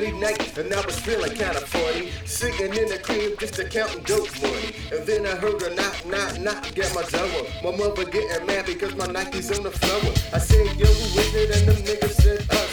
Saturday night, and I was feeling kinda funny, sitting in the crib just counting dope money. And then I heard a knock, knock, knock at my door. My mother getting mad because my Nike's on the floor. I said, yo, who is it? And the nigga said,